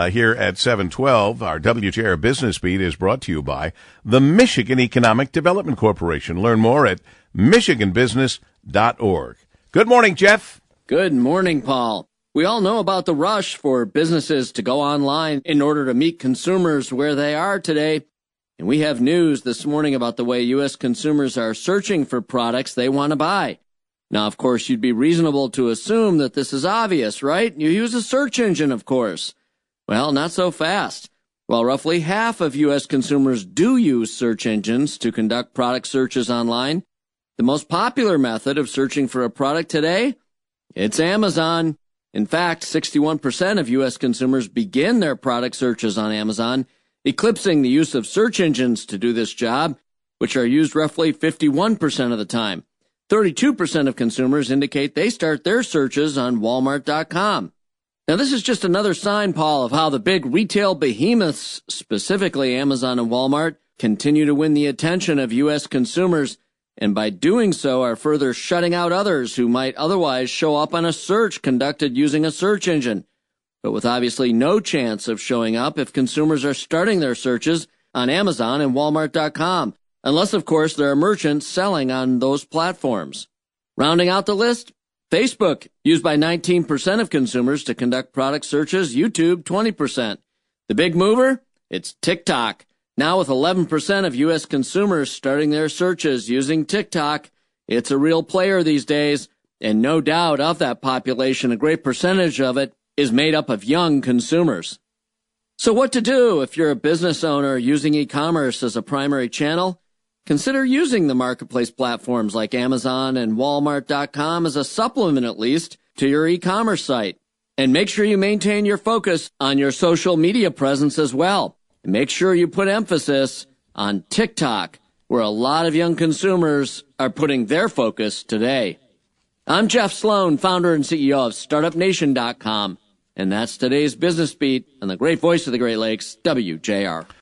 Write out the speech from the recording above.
here at 712. Our WJR Business Beat is brought to you by the Michigan Economic Development Corporation. Learn more at michiganbusiness.org. Good morning, Jeff. Good morning, Paul. We all know about the rush for businesses to go online in order to meet consumers where they are today. And we have news this morning about the way U.S. consumers are searching for products they want to buy. Now, of course, you'd be reasonable to assume that this is obvious, right? You use a search engine, of course. Well, not so fast. While roughly half of U.S. consumers do use search engines to conduct product searches online, the most popular method of searching for a product today, it's Amazon. In fact, 61% of U.S. consumers begin their product searches on Amazon, eclipsing the use of search engines to do this job, which are used roughly 51% of the time. 32% of consumers indicate they start their searches on Walmart.com. Now, this is just another sign, Paul, of how the big retail behemoths, specifically Amazon and Walmart, continue to win the attention of U.S. consumers, and by doing so are further shutting out others who might otherwise show up on a search conducted using a search engine, but with obviously no chance of showing up if consumers are starting their searches on Amazon and Walmart.com, unless, of course, there are merchants selling on those platforms. Rounding out the list, Facebook, used by 19% of consumers to conduct product searches, YouTube, 20%. The big mover? It's TikTok. Now with 11% of U.S. consumers starting their searches using TikTok, it's a real player these days, and no doubt of that population, a great percentage of it is made up of young consumers. So what to do if you're a business owner using e-commerce as a primary channel? Consider using the marketplace platforms like Amazon and Walmart.com as a supplement, at least, to your e-commerce site. And make sure you maintain your focus on your social media presence as well. And make sure you put emphasis on TikTok, where a lot of young consumers are putting their focus today. I'm Jeff Sloan, founder and CEO of StartupNation.com, and that's today's Business Beat on the great voice of the Great Lakes, WJR.